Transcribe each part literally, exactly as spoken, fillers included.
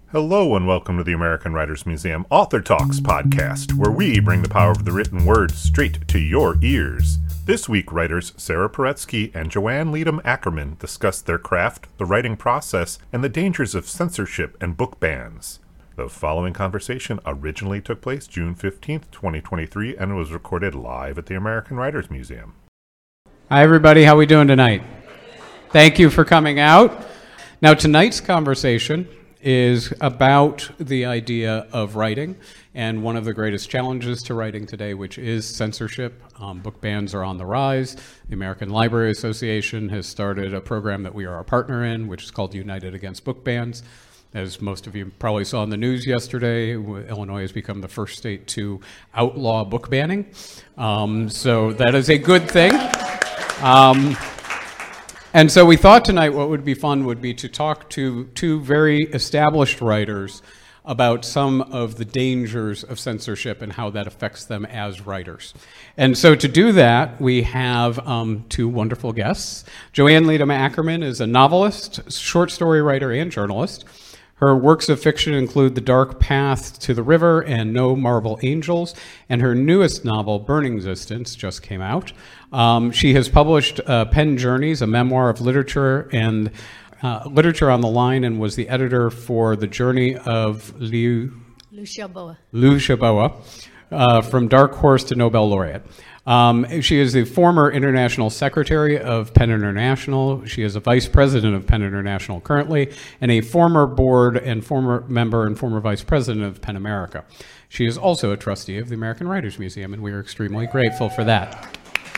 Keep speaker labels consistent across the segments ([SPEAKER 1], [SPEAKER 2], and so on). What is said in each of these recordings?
[SPEAKER 1] Hello and welcome to the American Writers Museum Author Talks podcast, where we bring the power of the written word straight to your ears. This week, writers Sarah Paretsky and Joanne Leadham Ackerman discuss their craft, the writing process, and the dangers of censorship and book bans. The following conversation originally took place June fifteenth, twenty twenty-three, and was recorded live at the American Writers Museum.
[SPEAKER 2] Hi, everybody. How are we doing tonight? Thank you for coming out. Now, tonight's conversation is about the idea of writing and one of the greatest challenges to writing today, which is censorship. Um, book bans are on the rise. The American Library Association has started a program that we are a partner in, which is called United Against Book Bans. As most of you probably saw in the news yesterday, Illinois has become the first state to outlaw book banning. Um, so that is a good thing. Um, And so we thought tonight what would be fun would be to talk to two very established writers about some of the dangers of censorship and how that affects them as writers. And so to do that, we have um, two wonderful guests. Joanne Leadham Ackerman is a novelist, short story writer, and journalist. Her works of fiction include The Dark Path to the River and No Marble Angels, and her newest novel, Burning Existence, just came out. Um, she has published uh, Pen Journeys, a memoir of literature and uh, literature on the line, and was the editor for The Journey of Liu,
[SPEAKER 3] Liu Xiaobo,
[SPEAKER 2] Liu Xiaobo uh, from Dark Horse to Nobel Laureate. Um, she is the former international secretary of PEN International. She is a vice president of PEN International currently, and a former board and former member and former vice president of PEN America. She is also a trustee of the American Writers Museum, and we are extremely grateful for that.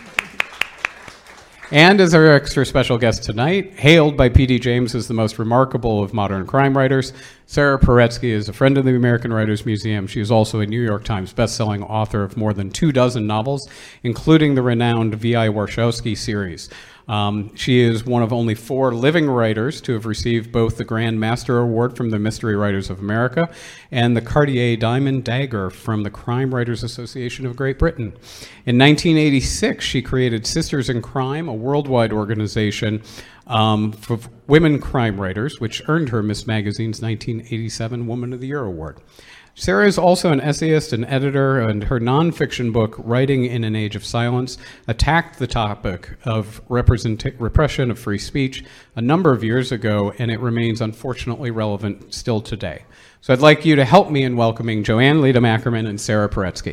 [SPEAKER 2] And as our extra special guest tonight, hailed by P D James as the most remarkable of modern crime writers, Sarah Paretsky is a friend of the American Writers Museum. She is also a New York Times bestselling author of more than two dozen novels, including the renowned V I Warshawski series. Um, she is one of only four living writers to have received both the Grand Master Award from the Mystery Writers of America and the Cartier Diamond Dagger from the Crime Writers Association of Great Britain. In nineteen eighty-six, she created Sisters in Crime, a worldwide organization um, for women crime writers, which earned her Miss Magazine's nineteen eighty-seven Woman of the Year Award. Sarah is also an essayist and editor, and her nonfiction book, Writing in an Age of Silence, attacked the topic of represent- repression of free speech a number of years ago, and it remains unfortunately relevant still today. So I'd like you to help me in welcoming Joanne Leadham Ackerman and Sarah Paretsky.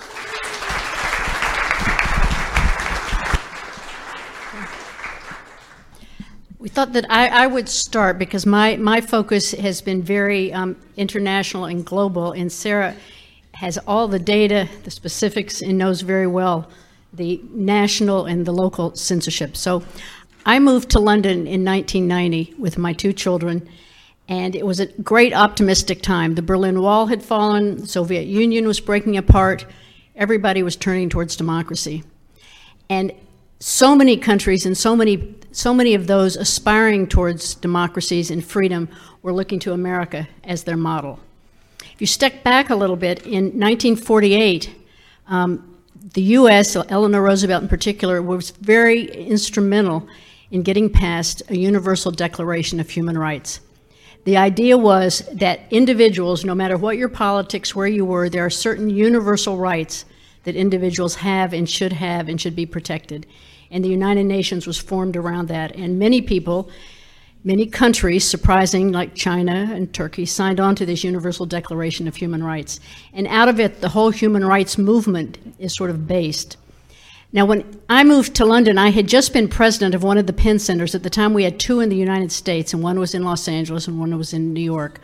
[SPEAKER 3] We thought that I, I would start because my, my focus has been very um, international and global, and Sarah has all the data, the specifics, and knows very well the national and the local censorship. So I moved to London in nineteen ninety with my two children, and it was a great optimistic time. The Berlin Wall had fallen, the Soviet Union was breaking apart, everybody was turning towards democracy. And so many countries and so many so many of those aspiring towards democracies and freedom were looking to America as their model. If you step back a little bit, in nineteen forty-eight, um, the U S, Eleanor Roosevelt in particular, was very instrumental in getting passed a Universal Declaration of Human Rights. The idea was that individuals, no matter what your politics, where you were, there are certain universal rights that individuals have and should have and should be protected. And the United Nations was formed around that. And many people, many countries, surprising, like China and Turkey, signed on to this Universal Declaration of Human Rights. And out of it, the whole human rights movement is sort of based. Now, when I moved to London, I had just been president of one of the PEN centers. At the time, we had two in the United States, and one was in Los Angeles and one was in New York.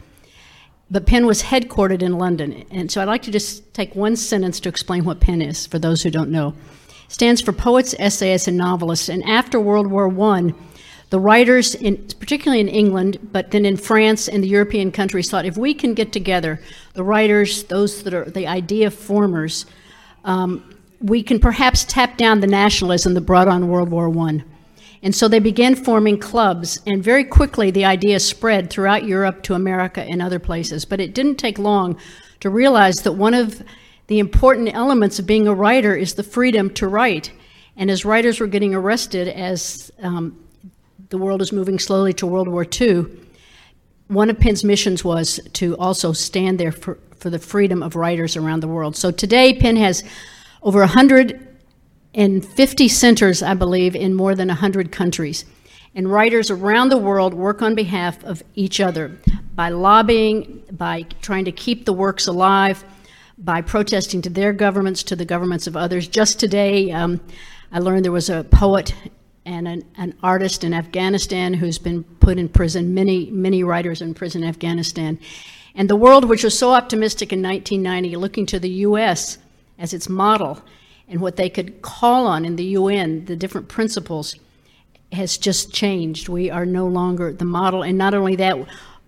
[SPEAKER 3] But PEN was headquartered in London. And so I'd like to just take one sentence to explain what PEN is, for those who don't know. It stands for Poets, Essayists, and Novelists. And after World War One, the writers, in, particularly in England, but then in France and the European countries, thought if we can get together, the writers, those that are the idea formers, um, we can perhaps tap down the nationalism that brought on World War One. And so they began forming clubs, and very quickly the idea spread throughout Europe to America and other places. But it didn't take long to realize that one of the important elements of being a writer is the freedom to write. And as writers were getting arrested, as um, the world is moving slowly to World War Two, one of PEN's missions was to also stand there for, for the freedom of writers around the world. So today, PEN has over one hundred fifty centers, I believe, in more than one hundred countries. And writers around the world work on behalf of each other by lobbying, by trying to keep the works alive, by protesting to their governments, to the governments of others. Just today, um, I learned there was a poet and an, an artist in Afghanistan who's been put in prison, many, many writers in prison in Afghanistan. And the world, which was so optimistic in nineteen ninety, looking to the U S as its model and what they could call on in the U N, the different principles, has just changed. We are no longer the model. And not only that,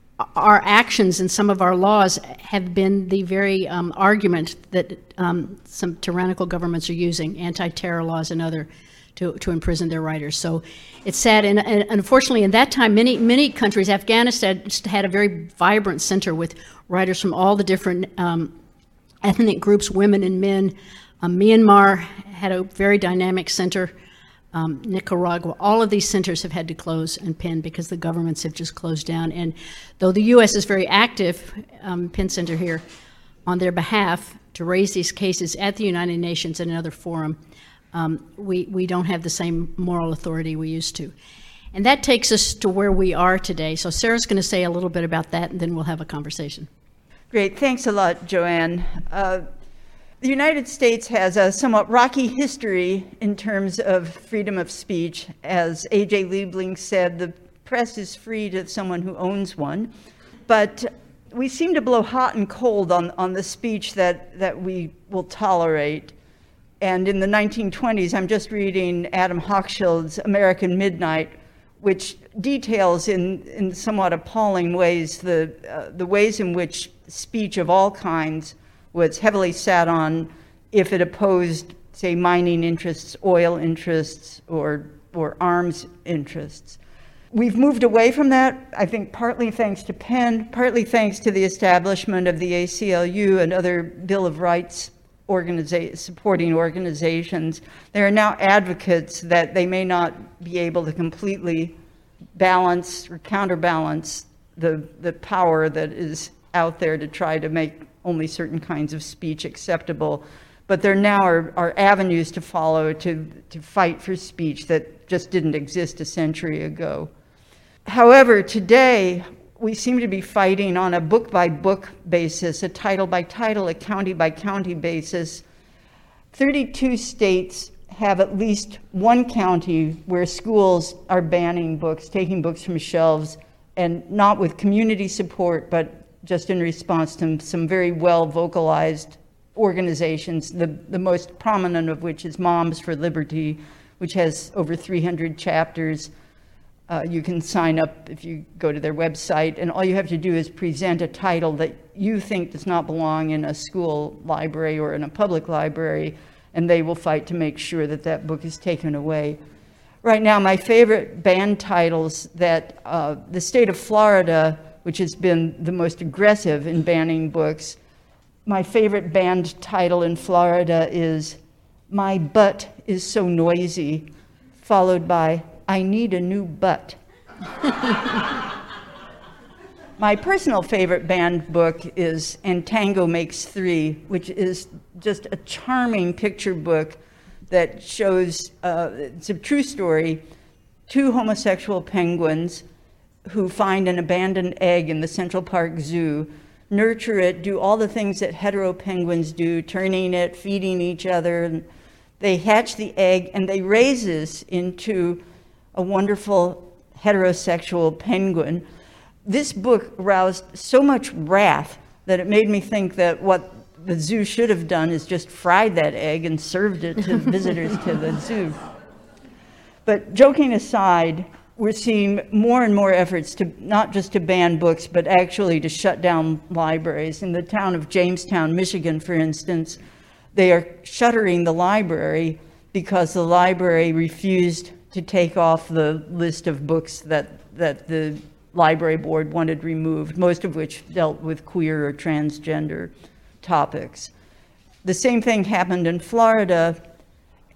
[SPEAKER 3] our actions and some of our laws have been the very um, argument that um, some tyrannical governments are using, anti-terror laws and other, to, to imprison their writers. So it's sad. And, and unfortunately, in that time, many, many countries, Afghanistan had a very vibrant center with writers from all the different um, ethnic groups, women and men. Um, Myanmar had a very dynamic center. Um, Nicaragua, all of these centers have had to close and PEN because the governments have just closed down. And though the U S is very active, um, PEN Center here, on their behalf to raise these cases at the United Nations and another forum, um, we, we don't have the same moral authority we used to. And that takes us to where we are today. So Sarah's going to say a little bit about that, and then we'll have a conversation.
[SPEAKER 4] Great. Thanks a lot, Joanne. Uh, The United States has a somewhat rocky history in terms of freedom of speech. As A J Liebling said, the press is free to someone who owns one. But we seem to blow hot and cold on, on the speech that, that we will tolerate. And in the nineteen twenties, I'm just reading Adam Hochschild's American Midnight, which details in, in somewhat appalling ways the, uh, the ways in which speech of all kinds was heavily sat on if it opposed, say, mining interests, oil interests, or, or arms interests. We've moved away from that, I think partly thanks to PEN, partly thanks to the establishment of the A C L U and other Bill of Rights organiza- supporting organizations. There are now advocates that they may not be able to completely balance or counterbalance the, the power that is out there to try to make only certain kinds of speech acceptable. But there now are, are avenues to follow to, to fight for speech that just didn't exist a century ago. However, today, we seem to be fighting on a book-by-book basis, a title-by-title, a county-by-county basis. thirty-two states have at least one county where schools are banning books, taking books from shelves, and not with community support, but just in response to some very well vocalized organizations, the, the most prominent of which is Moms for Liberty, which has over three hundred chapters. Uh, you can sign up if you go to their website, and all you have to do is present a title that you think does not belong in a school library or in a public library, and they will fight to make sure that that book is taken away. Right now, my favorite banned titles that uh, the state of Florida, which has been the most aggressive in banning books. My favorite banned title in Florida is My Butt is So Noisy, followed by I Need a New Butt. My personal favorite banned book is And Tango Makes Three, which is just a charming picture book that shows, uh, it's a true story, two homosexual penguins who find an abandoned egg in the Central Park Zoo, nurture it, do all the things that hetero penguins do, turning it, feeding each other. And they hatch the egg, and they raise this into a wonderful heterosexual penguin. This book aroused so much wrath that it made me think that what the zoo should have done is just fried that egg and served it to visitors to the zoo. But joking aside, we're seeing more and more efforts to not just to ban books, but actually to shut down libraries. In the town of Jamestown, Michigan, for instance, they are shuttering the library because the library refused to take off the list of books that, that the library board wanted removed, most of which dealt with queer or transgender topics. The same thing happened in Florida,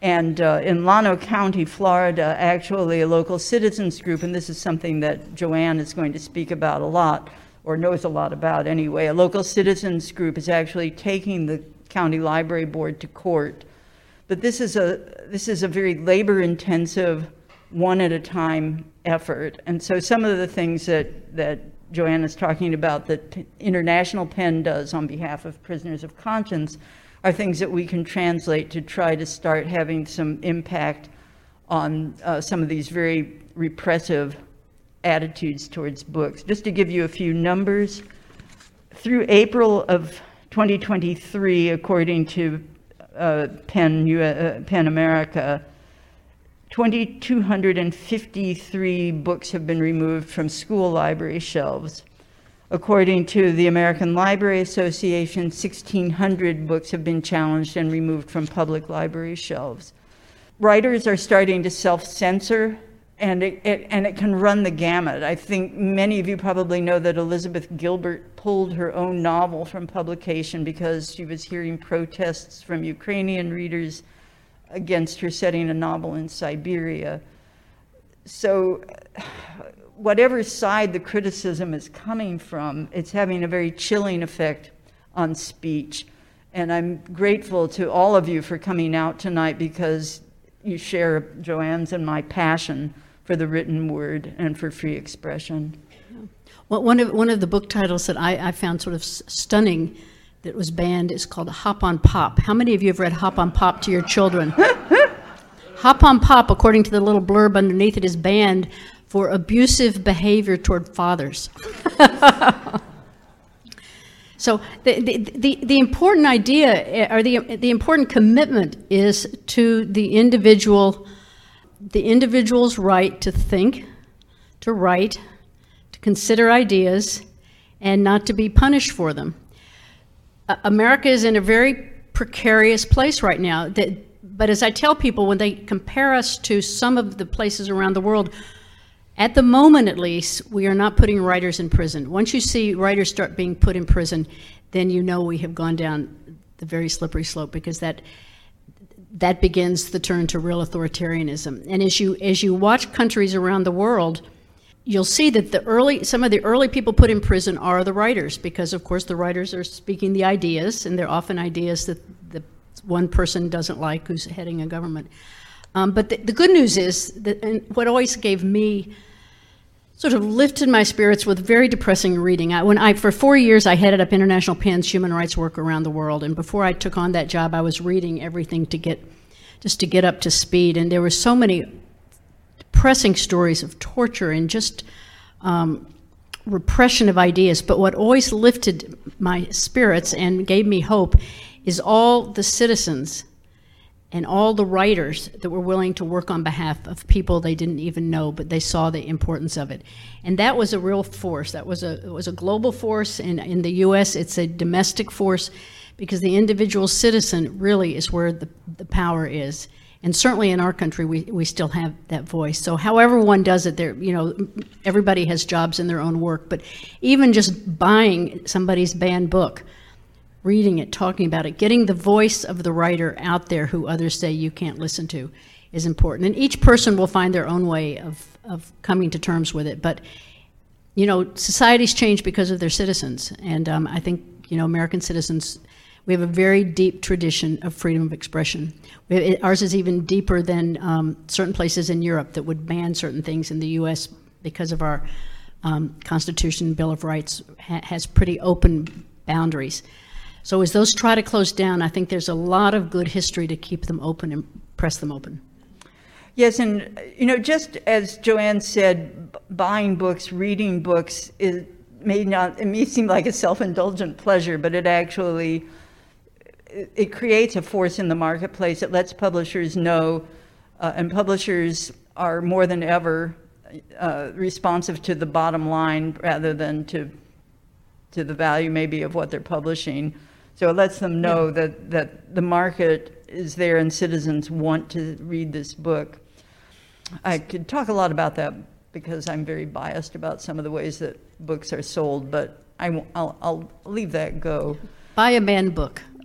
[SPEAKER 4] And uh, in Llano County, Florida, actually a local citizens group, and this is something that Joanne is going to speak about a lot, or knows a lot about anyway, a local citizens group is actually taking the county library board to court. But this is a, this is a very labor-intensive, one-at-a-time effort. And so some of the things that, that Joanne is talking about that International PEN does on behalf of prisoners of conscience are things that we can translate to try to start having some impact on uh, some of these very repressive attitudes towards books. Just to give you a few numbers, through April of twenty twenty-three, according to uh, PEN, uh, PEN America, two thousand two hundred fifty-three books have been removed from school library shelves. According to the American Library Association, sixteen hundred books have been challenged and removed from public library shelves. Writers are starting to self-censor, and it, it, and it can run the gamut. I think many of you probably know that Elizabeth Gilbert pulled her own novel from publication because she was hearing protests from Ukrainian readers against her setting a novel in Siberia. So whatever side the criticism is coming from, it's having a very chilling effect on speech. And I'm grateful to all of you for coming out tonight because you share Joanne's and my passion for the written word and for free expression.
[SPEAKER 3] Well, one of one of the book titles that I, I found sort of s- stunning that was banned is called Hop on Pop. How many of you have read Hop on Pop to your children? Hop on Pop, according to the little blurb underneath it, is banned for abusive behavior toward fathers. So the, the, the, the important idea, or the, the important commitment is to the individual, the individual's right to think, to write, to consider ideas, and not to be punished for them. Uh, America is in a very precarious place right now. That, but as I tell people, when they compare us to some of the places around the world, at the moment, at least, we are not putting writers in prison. Once you see writers start being put in prison, then you know we have gone down the very slippery slope, because that that begins the turn to real authoritarianism. And as you as you watch countries around the world, you'll see that the early some of the early people put in prison are the writers, because of course the writers are speaking the ideas, and they're often ideas that the one person doesn't like who's heading a government. Um, but the, the good news is that, and what always gave me, sort of lifted my spirits with very depressing reading. I, when I, for four years, I headed up International PEN's human rights work around the world, and before I took on that job, I was reading everything to get, just to get up to speed, and there were so many depressing stories of torture and just um, repression of ideas. But what always lifted my spirits and gave me hope is all the citizens and all the writers that were willing to work on behalf of people they didn't even know, but they saw the importance of it. And that was a real force. That was a, it was a global force. And in the U S, it's a domestic force, because the individual citizen really is where the, the power is. And certainly in our country, we, we still have that voice. So however one does it, there, you know, everybody has jobs in their own work, but even just buying somebody's banned book, reading it, talking about it, getting the voice of the writer out there who others say you can't listen to is important. And each person will find their own way of, of coming to terms with it. But, you know, societies change because of their citizens. And um, I think, you know, American citizens, we have a very deep tradition of freedom of expression. We have, it, ours is even deeper than um, certain places in Europe that would ban certain things. In the U S, because of our um, Constitution, Bill of Rights, ha- has pretty open boundaries. So as those try to close down, I think there's a lot of good history to keep them open and press them open.
[SPEAKER 4] Yes, and you know, just as Joanne said, b- buying books, reading books, is, may not, it may seem like a self-indulgent pleasure, but it actually, it, it creates a force in the marketplace. It lets publishers know, uh, and publishers are more than ever uh, responsive to the bottom line rather than to to the value maybe of what they're publishing. So it lets them know yeah. that, that the market is there and citizens want to read this book. I could talk a lot about that because I'm very biased about some of the ways that books are sold, but I, I'll, I'll leave that go.
[SPEAKER 3] Buy a man book.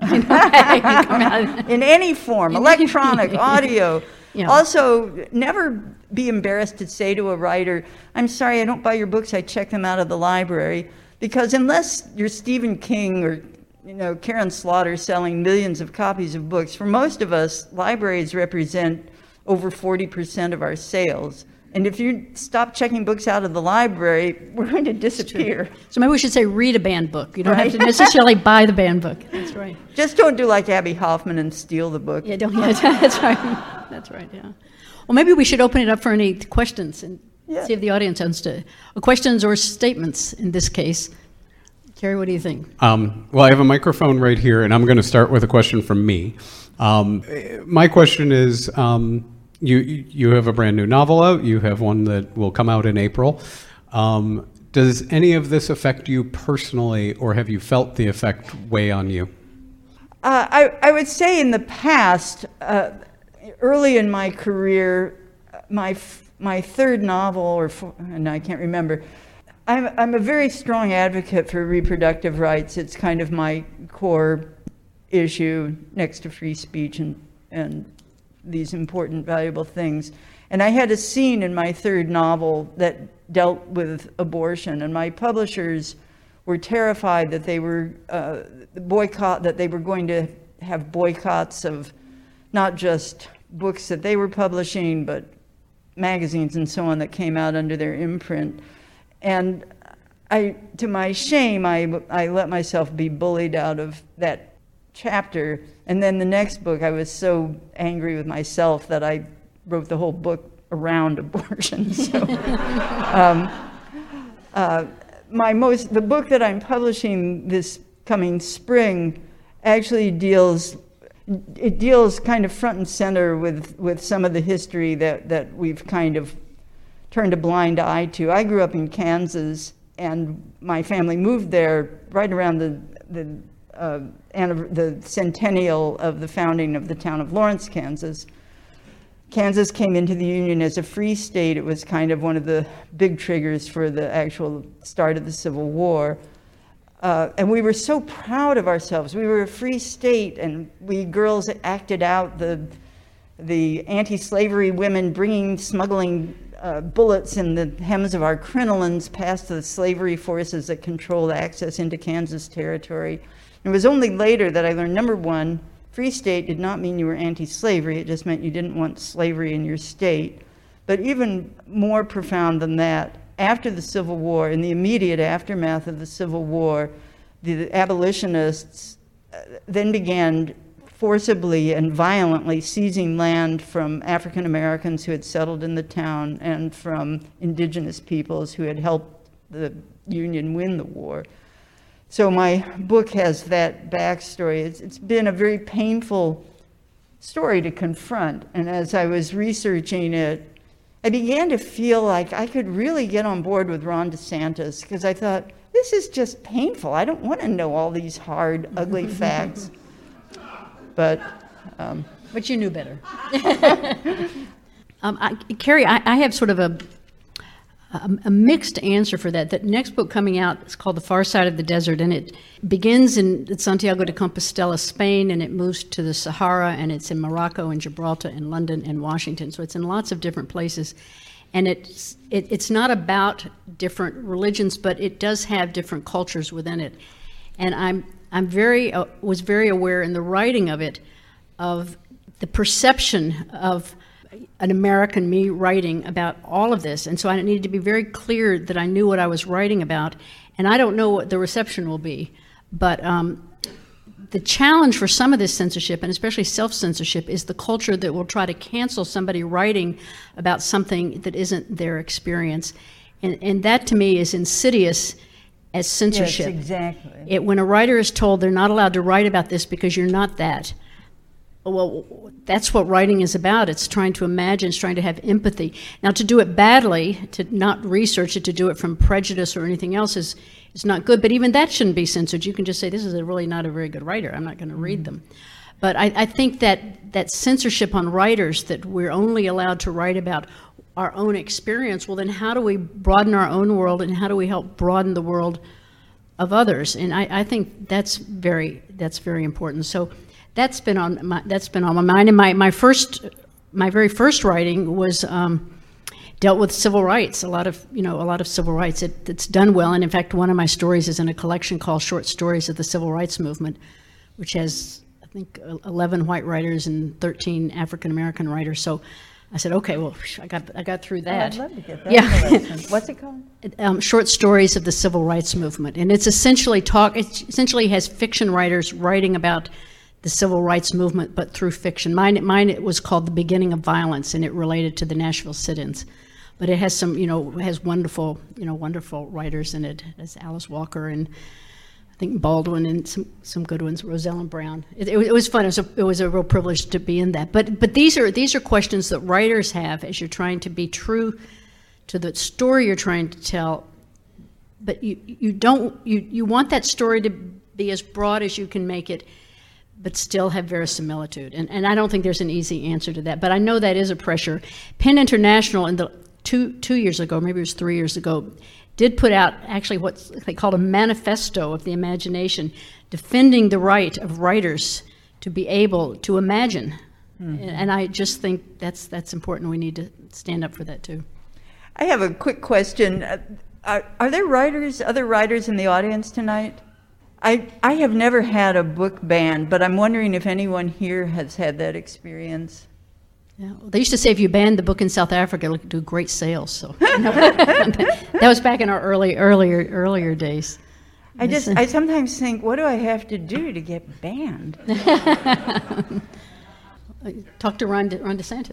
[SPEAKER 3] You know, come out.
[SPEAKER 4] In any form, electronic, audio.
[SPEAKER 3] Yeah.
[SPEAKER 4] Also, never be embarrassed to say to a writer, I'm sorry, I don't buy your books, I check them out of the library. Because unless you're Stephen King or you know, Karen Slaughter selling millions of copies of books, for most of us, libraries represent over forty percent of our sales. And if you stop checking books out of the library, we're going to disappear.
[SPEAKER 3] So maybe we should say read a banned book. You don't
[SPEAKER 4] Right.
[SPEAKER 3] have to necessarily buy the banned book. That's right.
[SPEAKER 4] Just don't do like Abby Hoffman and steal the book.
[SPEAKER 3] Yeah, don't. Yeah, that's right. That's right. Yeah. Well, maybe we should open it up for any questions and
[SPEAKER 4] Yeah.
[SPEAKER 3] see if the audience wants to, or questions or statements in this case. Kerry, what do you think?
[SPEAKER 2] Um, well, I have a microphone right here, and I'm going to start with a question from me. Um, my question is, um, you you have a brand new novel out. You have one that will come out in April. Um, does any of this affect you personally, or have you felt the effect weigh on you?
[SPEAKER 4] Uh, I, I would say in the past, uh, early in my career, my f- my third novel, or four, and I can't remember, I'm, I'm a very strong advocate for reproductive rights. It's kind of my core issue next to free speech and, and these important, valuable things. And I had a scene in my third novel that dealt with abortion, and my publishers were terrified that they were uh, boycott, that they were going to have boycotts of not just books that they were publishing, but magazines and so on that came out under their imprint. And I, to my shame, I, I let myself be bullied out of that chapter. And then the next book, I was so angry with myself that I wrote the whole book around abortion. So, um, uh, my most, the book that I'm publishing this coming spring actually deals, it deals kind of front and center with, with some of the history that, that we've kind of turned a blind eye to. I grew up in Kansas, and my family moved there right around the the, uh, the centennial of the founding of the town of Lawrence, Kansas. Kansas came into the Union as a free state. It was kind of one of the big triggers for the actual start of the Civil War. Uh, and we were so proud of ourselves. We were a free state, and we girls acted out the the anti-slavery women bringing, smuggling uh, bullets in the hems of our crinolines past the slavery forces that controlled access into Kansas territory. It was only later that I learned, number one, free state did not mean you were anti-slavery. It just meant you didn't want slavery in your state. But even more profound than that, after the Civil War, in the immediate aftermath of the Civil War, the abolitionists then began forcibly and violently seizing land from African Americans who had settled in the town and from indigenous peoples who had helped the Union win the war. So my book has that backstory. It's, it's been a very painful story to confront. And as I was researching it, I began to feel like I could really get on board with Ron DeSantis, because I thought, this is just painful. I don't want to know all these hard, ugly facts. But, um,
[SPEAKER 3] But you knew better. um, I, Kerry, I, I have sort of a, a a mixed answer for that. The next book coming out is called The Far Side of the Desert, and it begins in Santiago de Compostela, Spain, and it moves to the Sahara, and it's in Morocco and Gibraltar and London and Washington. So it's in lots of different places. And it's it, it's not about different religions, but it does have different cultures within it. And I'm I'm very uh, was very aware in the writing of it of the perception of an American me writing about all of this, and so I needed to be very clear that I knew what I was writing about. And I don't know what the reception will be, but um, the challenge for some of this censorship, and especially self-censorship, is the culture that will try to cancel somebody writing about something that isn't their experience, and and that to me is insidious as censorship.
[SPEAKER 4] yes, exactly.
[SPEAKER 3] It, when a writer is told they're not allowed to write about this because you're not that, well, that's what writing is about. It's trying to imagine, it's trying to have empathy. Now, to do it badly, to not research it, to do it from prejudice or anything else is, is not good. But even that shouldn't be censored. You can just say, this is a really not a very good writer. I'm not going to mm-hmm. read them. But I, I think that, that censorship on writers, that we're only allowed to write about our own experience, well, then how do we broaden our own world, and how do we help broaden the world of others, and I, I think that's very that's very important. So that's been on my that's been on my mind. And my my first my very first writing was um, dealt with civil rights. A lot of you know a lot of civil rights. It, it's done well, and in fact, one of my stories is in a collection called Short Stories of the Civil Rights Movement, which has I think eleven white writers and thirteen African American writers. So I said, okay, well, I got I got through that.
[SPEAKER 4] Oh, I'd love to get that.
[SPEAKER 3] Yeah.
[SPEAKER 4] What's it called?
[SPEAKER 3] Um, Short Stories of the Civil Rights Movement, and it's essentially talk. It essentially has fiction writers writing about the civil rights movement, but through fiction. Mine, mine it was called The Beginning of Violence, and it related to the Nashville sit-ins. But it has some, you know, it has wonderful, you know, wonderful writers in it. There's Alice Walker and I think Baldwin and some, some good ones, Rosellen Brown. It, it, it was fun. It was, a, it was a real privilege to be in that. But but these are these are questions that writers have as you're trying to be true to the story you're trying to tell. But you you don't you you want that story to be as broad as you can make it, but still have verisimilitude. And and I don't think there's an easy answer to that. But I know that is a pressure. Penn International in the two two years ago, maybe it was three years ago, did put out actually what they called a manifesto of the imagination, defending the right of writers to be able to imagine. Mm-hmm. And I just think that's that's important. We need to stand up for that too.
[SPEAKER 4] I have a quick question. Uh, are, are there writers, other writers in the audience tonight? I I have never had a book banned, but I'm wondering if anyone here has had that experience.
[SPEAKER 3] Yeah, well, they used to say if you banned the book in South Africa, it would do great sales. So that was back in our early, earlier, earlier days.
[SPEAKER 4] I just, I sometimes think, what do I have to do to get banned?
[SPEAKER 3] Talk to Ron, De, Ron DeSantis.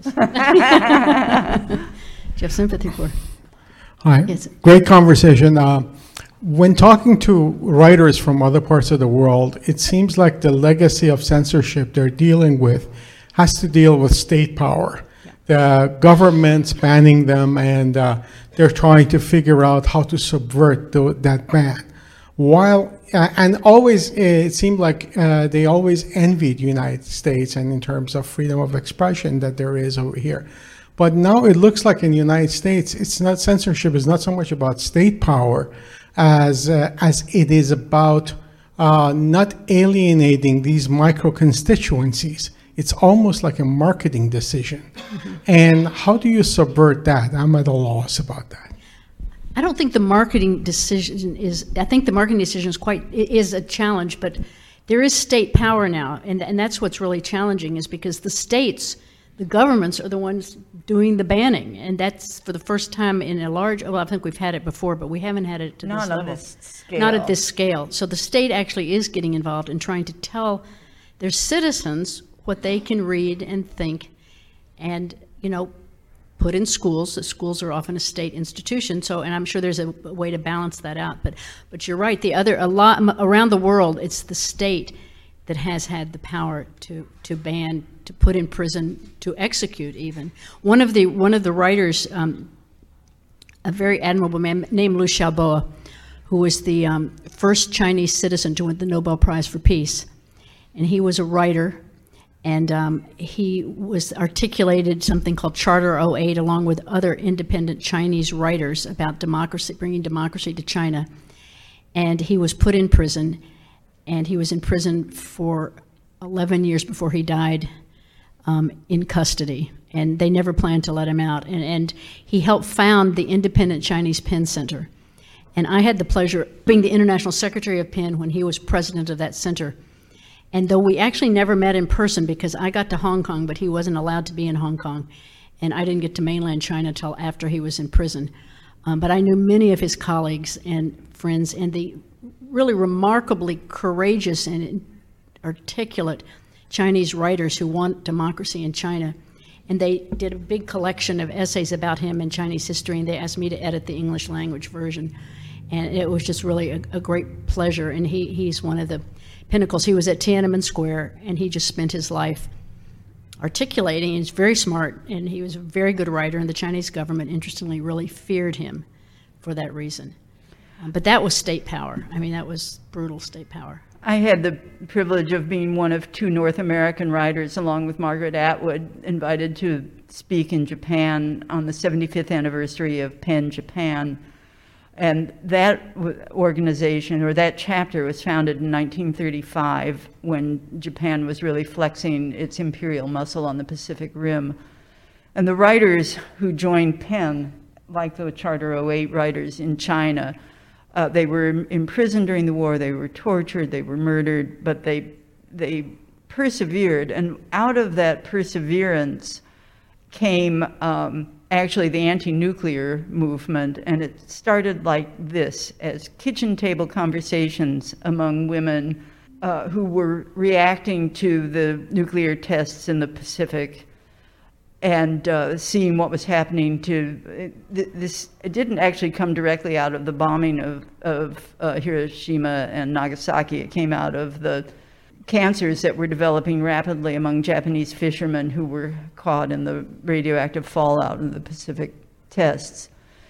[SPEAKER 3] Do you have sympathy for?
[SPEAKER 5] Hi,
[SPEAKER 3] yes.
[SPEAKER 5] Great conversation. Uh, when talking to writers from other parts of the world, it seems like the legacy of censorship they're dealing with has to deal with state power. Yeah. The government's banning them, and uh, they're trying to figure out how to subvert the, that ban. While uh, and always, it seemed like uh, they always envied the United States, and in terms of freedom of expression that there is over here. But now it looks like in the United States, it's not censorship is not so much about state power as uh, as it is about uh, not alienating these micro constituencies. It's almost like a marketing decision. Mm-hmm. And how do you subvert that? I'm at a loss about that.
[SPEAKER 3] I don't think the marketing decision is, I think the marketing decision is quite, is a challenge, but there is state power now. And, and that's what's really challenging is because the states, the governments are the ones doing the banning. And that's for the first time in a large, well, I think we've had it before, but we haven't had it to
[SPEAKER 4] Not
[SPEAKER 3] this
[SPEAKER 4] on
[SPEAKER 3] level.
[SPEAKER 4] This scale.
[SPEAKER 3] Not at this scale. So the state actually is getting involved in trying to tell their citizens what they can read and think and, you know, put in schools. The schools are often a state institution, so, and I'm sure there's a, a way to balance that out. But, but you're right, the other, a lot, around the world, it's the state that has had the power to, to ban, to put in prison, to execute even. One of the, one of the writers, um, a very admirable man named Liu Xiaobo, who was the um, first Chinese citizen to win the Nobel Prize for Peace. And he was a writer. And um, he was articulated something called Charter oh eight along with other independent Chinese writers about democracy, bringing democracy to China. And he was put in prison, and he was in prison for eleven years before he died um, in custody. And they never planned to let him out. And, and he helped found the Independent Chinese Penn Center. And I had the pleasure of being the International Secretary of Penn when he was president of that center. And though we actually never met in person because I got to Hong Kong, but he wasn't allowed to be in Hong Kong, and I didn't get to mainland China till after he was in prison. Um, but I knew many of his colleagues and friends, and the really remarkably courageous and articulate Chinese writers who want democracy in China. And they did a big collection of essays about him in Chinese history, and they asked me to edit the English language version. And it was just really a, a great pleasure, and he, he's one of the pinnacles. He was at Tiananmen Square, and he just spent his life articulating. He's very smart, and he was a very good writer, and the Chinese government, interestingly, really feared him for that reason. Um, but that was state power. I mean, that was brutal state power.
[SPEAKER 4] I had the privilege of being one of two North American writers, along with Margaret Atwood, invited to speak in Japan on the seventy-fifth anniversary of Penn Japan. And that w- organization, or that chapter, was founded in nineteen thirty-five when Japan was really flexing its imperial muscle on the Pacific Rim. And the writers who joined PEN, like the Charter oh eight writers in China, uh, they were imprisoned during the war, they were tortured, they were murdered, but they, they persevered. And out of that perseverance came um, actually the anti-nuclear movement, and it started like this, as kitchen table conversations among women uh, who were reacting to the nuclear tests in the Pacific and uh, seeing what was happening to this. It didn't actually come directly out of the bombing of, of uh, Hiroshima and Nagasaki. It came out of the cancers that were developing rapidly among Japanese fishermen who were caught in the radioactive fallout of the Pacific tests.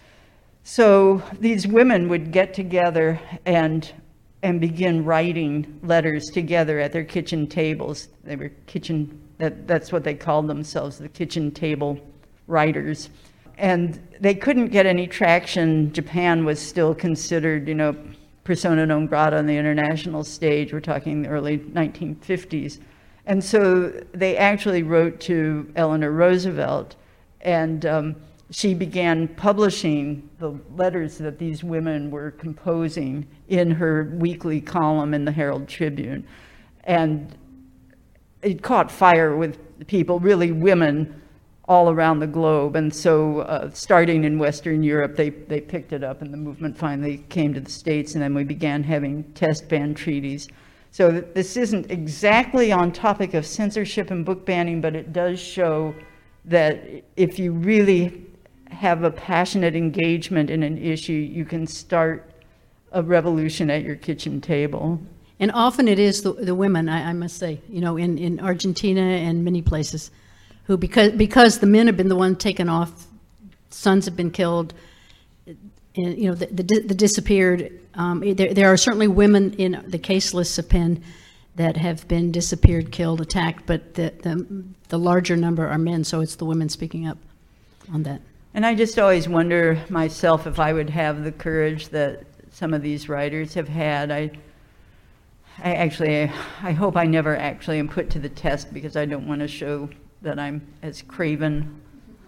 [SPEAKER 4] So these women would get together and and begin writing letters together at their kitchen tables. They were kitchen, that, that's what they called themselves, the kitchen table writers. And they couldn't get any traction. Japan was still considered, you know, persona non grata on the international stage. We're talking the early nineteen fifties. And so they actually wrote to Eleanor Roosevelt, and um, she began publishing the letters that these women were composing in her weekly column in the Herald Tribune. And it caught fire with people, really women, all around the globe. And so uh, starting in Western Europe, they, they picked it up, and the movement finally came to the States, and then we began having test ban treaties. So th- this isn't exactly on topic of censorship and book banning, but it does show that if you really have a passionate engagement in an issue, you can start a revolution at your kitchen table.
[SPEAKER 3] And often it is the, the women, I, I must say, you know, in, in Argentina and many places, who, because because the men have been the ones taken off, sons have been killed, and, you know, the, the, the disappeared. Um, there, there are certainly women in the case lists of PEN that have been disappeared, killed, attacked, but the, the, the larger number are men, so it's the women speaking up on that.
[SPEAKER 4] And I just always wonder myself if I would have the courage that some of these writers have had. I, I actually, I hope I never actually am put to the test, because I don't want to show that I'm as craven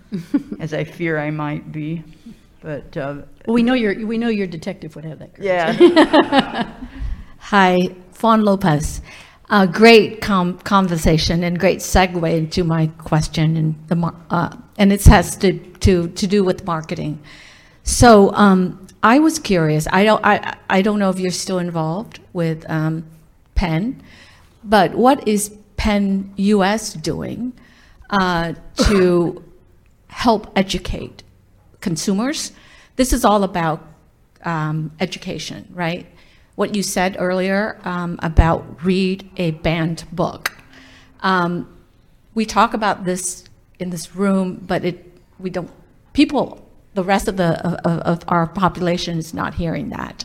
[SPEAKER 4] as I fear I might be. But uh,
[SPEAKER 3] well, we know your we know your detective would have that courage.
[SPEAKER 4] Yeah.
[SPEAKER 6] Hi, Fawn Lopez. Uh, great com- conversation and great segue into my question, and the mar- uh, and it has to, to to do with marketing. So um, I was curious. I don't I I don't know if you're still involved with um, PEN, but what is PEN U S doing uh, to help educate consumers? This is all about um, education, right? What you said earlier um, about read a banned book. Um, we talk about this in this room, but it we don't. People, the rest of the of, of our population is not hearing that.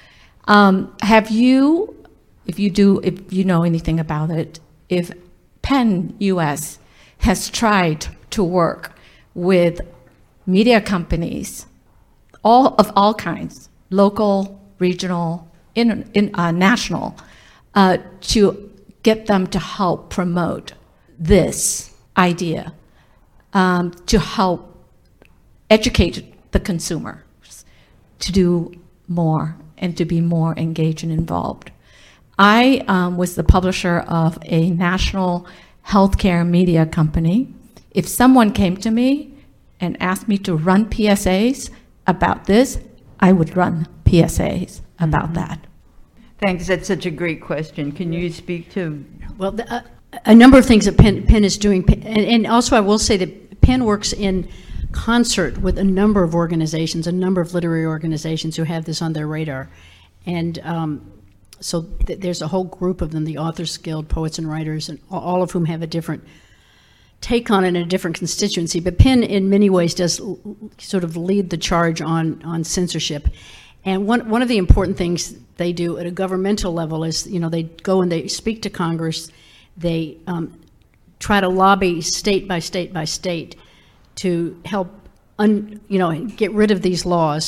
[SPEAKER 6] Um, have you, if you do, if you know anything about it, if PEN U S has tried to work with media companies, all of all kinds, local, regional, in, in uh, national, uh, to get them to help promote this idea, um, to help educate the consumers to do more and to be more engaged and involved. I um, was the publisher of a national healthcare media company. If someone came to me and asked me to run P S As about this, I would run P S As about that.
[SPEAKER 4] Thanks. That's such a great question. Can you speak to?
[SPEAKER 3] Well, the, uh, a number of things that PEN, PEN is doing, and, and also I will say that PEN works in concert with a number of organizations, a number of literary organizations who have this on their radar. And um, so th- there's a whole group of them, the Authors Guild, Poets and Writers, and all of whom have a different take on it in a different constituency. But PEN in many ways does l- sort of lead the charge on, on censorship. And one, one of the important things they do at a governmental level is, you know, they go and they speak to Congress, they um, try to lobby state by state by state to help, un, you know, get rid of these laws.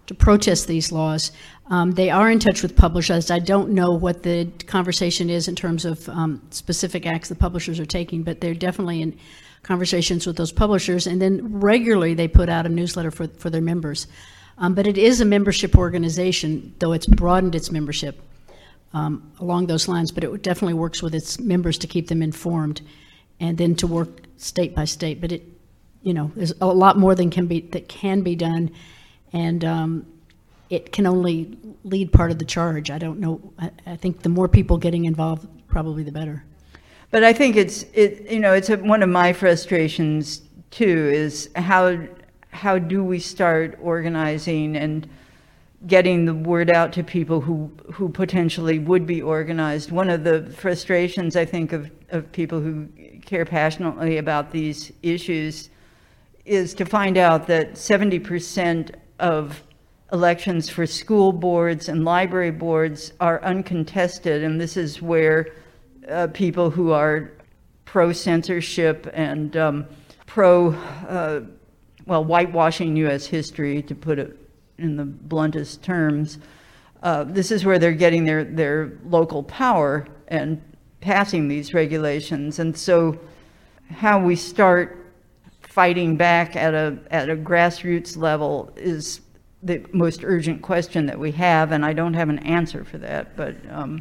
[SPEAKER 3] to protest these laws. Um, they are in touch with publishers. I don't know what the conversation is in terms of um, specific acts the publishers are taking, but they're definitely in conversations with those publishers. And then regularly they put out a newsletter for, for their members. Um, but it is a membership organization, though it's broadened its membership um, along those lines, but it definitely works with its members to keep them informed and then to work state by state. But it, you know, there's a lot more than can be, that can be done. And um, it can only lead part of the charge. I don't know. I, I think the more people getting involved, probably the better.
[SPEAKER 4] But I think it's, it, you know, it's a, one of my frustrations too, is how, how do we start organizing and getting the word out to people who, who potentially would be organized. One of the frustrations, I think, of, of people who care passionately about these issues is to find out that seventy percent of elections for school boards and library boards are uncontested, and this is where uh, people who are pro-censorship and um, pro, uh, well, whitewashing U S history, to put it in the bluntest terms, uh, this is where they're getting their, their local power and passing these regulations. And so how we start fighting back at a, at a grassroots level is the most urgent question that we have, and I don't have an answer for that, but um,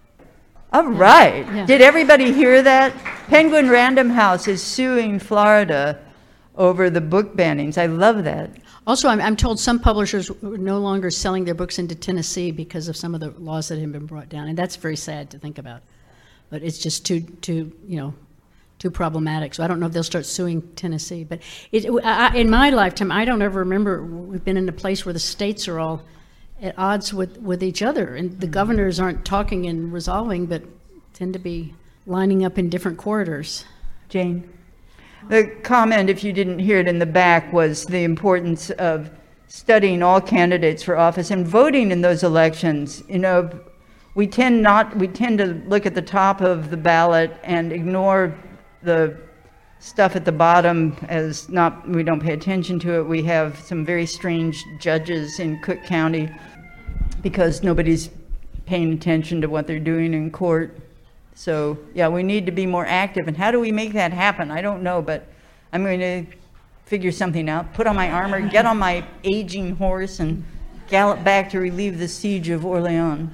[SPEAKER 4] all right.
[SPEAKER 3] Yeah.
[SPEAKER 4] Did everybody hear that? Penguin Random House is suing Florida over the book bannings. I love that.
[SPEAKER 3] Also, I'm, I'm told some publishers are no longer selling their books into Tennessee because of some of the laws that have been brought down, and that's very sad to think about. But it's just too, too, you know, too problematic. So I don't know if they'll start suing Tennessee. But it, I, in my lifetime, I don't ever remember we've been in a place where the states are all at odds with, with each other, and the governors aren't talking and resolving, but tend to be lining up in different corridors.
[SPEAKER 4] Jane? The comment, if you didn't hear it in the back, was the importance of studying all candidates for office and voting in those elections. You know, we tend not, we tend to look at the top of the ballot and ignore the stuff at the bottom as not, we don't pay attention to it. We have some very strange judges in Cook County because nobody's paying attention to what they're doing in court. So yeah, we need to be more active. And how do we make that happen? I don't know, but I'm going to figure something out, put on my armor, get on my aging horse, and gallop back to relieve the siege of Orleans.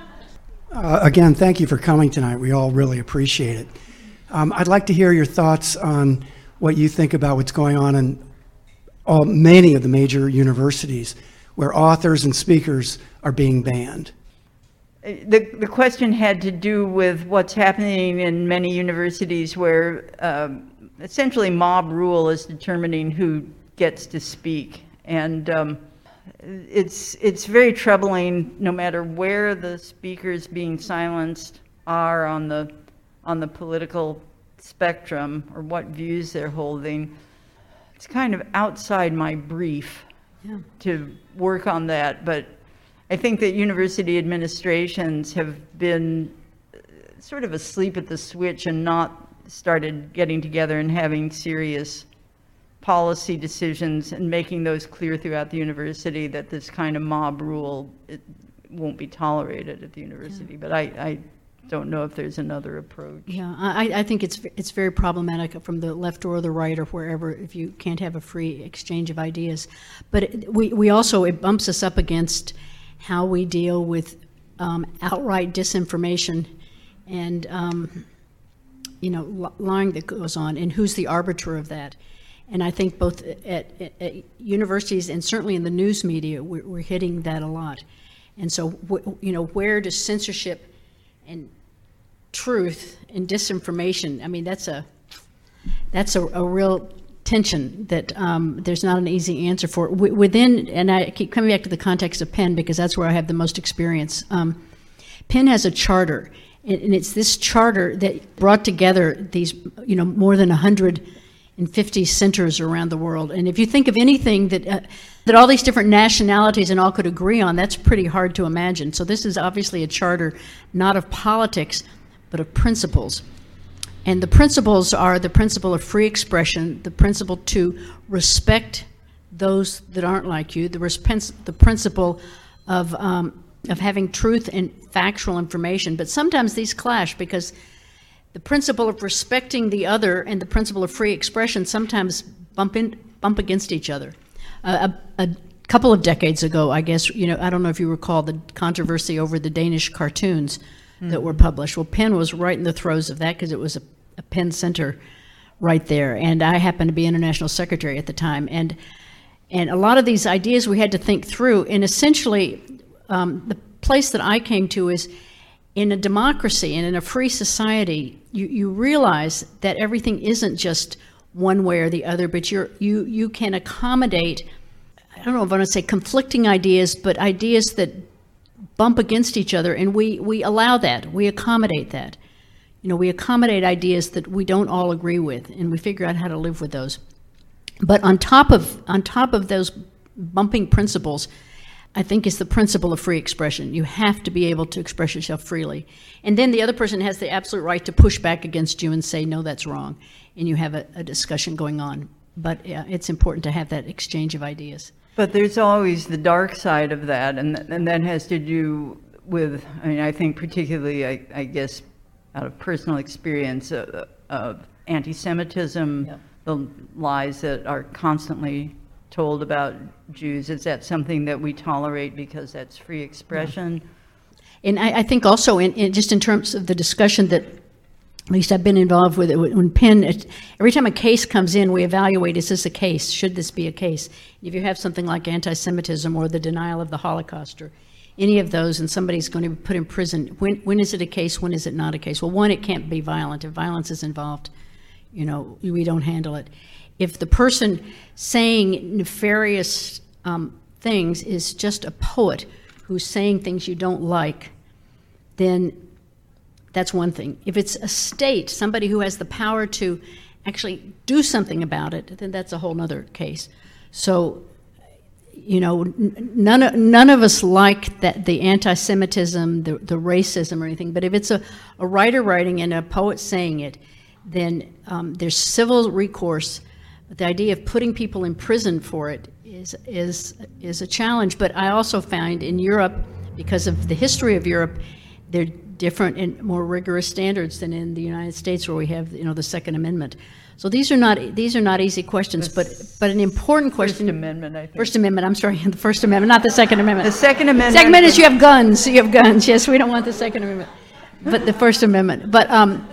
[SPEAKER 7] Uh, again, thank you for coming tonight. We all really appreciate it. Um, I'd like to hear your thoughts on what you think about what's going on in all, many of the major universities where authors and speakers are being banned.
[SPEAKER 4] The, the question had to do with what's happening in many universities where um, essentially mob rule is determining who gets to speak. And um, it's, it's very troubling no matter where the speakers being silenced are on the, on the political spectrum or what views they're holding. It's kind of outside my brief yeah. to work on that, but I think that university administrations have been sort of asleep at the switch and not started getting together and having serious policy decisions and making those clear throughout the university that this kind of mob rule it won't be tolerated at the university. Yeah. But I, I don't know if there's another approach.
[SPEAKER 3] Yeah, I, I think it's it's very problematic from the left or the right or wherever if you can't have a free exchange of ideas. But it, we, we also, it bumps us up against how we deal with um, outright disinformation and, um, you know, lying that goes on, and who's the arbiter of that. And I think both at, at, at universities and certainly in the news media, we're, we're hitting that a lot. And so, w you know, where does censorship and truth and disinformation, I mean, that's a, that's a, a real tension that um, there's not an easy answer for. W within, and I keep coming back to the context of Penn because that's where I have the most experience. Um, Penn has a charter, and, and it's this charter that brought together these, you know, more than one hundred fifty centers around the world. And if you think of anything that, uh, that all these different nationalities and all could agree on, that's pretty hard to imagine. So this is obviously a charter not of politics, but of principles. And the principles are the principle of free expression, the principle to respect those that aren't like you, the, respens- the principle of, um, of having truth and factual information. But sometimes these clash because the principle of respecting the other and the principle of free expression sometimes bump in, bump against each other. Uh, a, a couple of decades ago, I guess, you know, I don't know if you recall the controversy over the Danish cartoons mm-hmm. that were published. Well, Penn was right in the throes of that because it was a, a Penn Center right there, and I happened to be international secretary at the time, and and a lot of these ideas we had to think through, and essentially um, the place that I came to is in a democracy and in a free society, you, you realize that everything isn't just one way or the other, but you're, you you can accommodate, I don't know if I want to say conflicting ideas, but ideas that bump against each other, and we, we allow that, we accommodate that. You know, we accommodate ideas that we don't all agree with, and we figure out how to live with those. But on top of on top of those bumping principles, I think is the principle of free expression. You have to be able to express yourself freely. And then the other person has the absolute right to push back against you and say, no, that's wrong. And you have a, a discussion going on. But yeah, it's important to have that exchange of ideas.
[SPEAKER 4] But there's always the dark side of that, and, and that has to do with, I mean, I think particularly, I, I guess, out of personal experience of, of anti-Semitism, yep. the lies that are constantly told about Jews. Is that something that we tolerate because that's free expression?
[SPEAKER 3] Yeah. And I, I think also, in, in just in terms of the discussion that at least I've been involved with it, when Penn, every time a case comes in, we evaluate, is this a case? Should this be a case? If you have something like anti-Semitism or the denial of the Holocaust or any of those, and somebody's going to be put in prison, when when is it a case, when is it not a case? Well, one, it can't be violent. If violence is involved, you know, we don't handle it. If the person saying nefarious um, things is just a poet who's saying things you don't like, then that's one thing. If it's a state, somebody who has the power to actually do something about it, then that's a whole other case. So, you know, none of, none of us like that, the anti-Semitism, the, the racism or anything, but if it's a, a writer writing and a poet saying it, then um, there's civil recourse. The idea of putting people in prison for it is, is, is a challenge. But I also find in Europe, because of the history of Europe, they're different and more rigorous standards than in the United States, where we have, you know, the Second Amendment. So these are not these are not easy questions, but but an important question.
[SPEAKER 4] First Amendment, I think.
[SPEAKER 3] First Amendment. I'm sorry, the First Amendment, not the Second Amendment.
[SPEAKER 4] The Second Amendment.
[SPEAKER 3] Second Amendment is you have guns. You have guns. Yes, we don't want the Second Amendment, but the First Amendment. But um,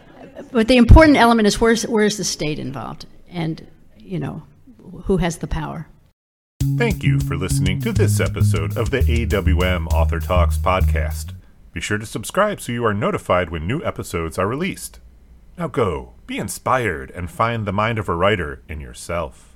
[SPEAKER 3] but the important element is where's where's the state involved, and you know, who has the power.
[SPEAKER 1] Thank you for listening to this episode of the A W M Author Talks podcast. Be sure to subscribe so you are notified when new episodes are released. Now go, be inspired, and find the mind of a writer in yourself.